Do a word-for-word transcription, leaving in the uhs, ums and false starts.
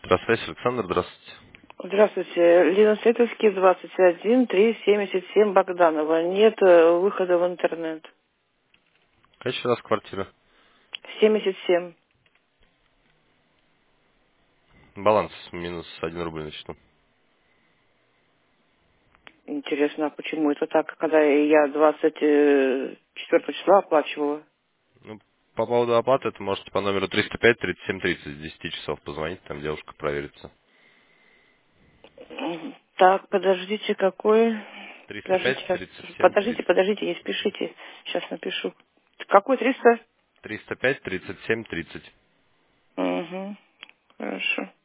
Электросвязь, Александр, здравствуйте. Здравствуйте. Лена Световский, двадцать один, три, семьдесят семь, Богданова. Нет э, выхода в интернет. Какая еще раз квартира? семьдесят семь. Баланс минус один рубль на счету. Интересно, а почему это так, когда я двадцать четвёртого числа оплачивала? Ну, по поводу оплаты, это можете по номеру триста пять тридцать семь тридцать с десяти часов позвонить, там девушка проверится. Мгм. Так, подождите, какой? триста Подождите, пять сейчас. тридцать семь Подождите, тридцать. подождите, не спешите. Сейчас напишу. Какой триста? триста пять тридцать семь тридцать. Угу. Хорошо.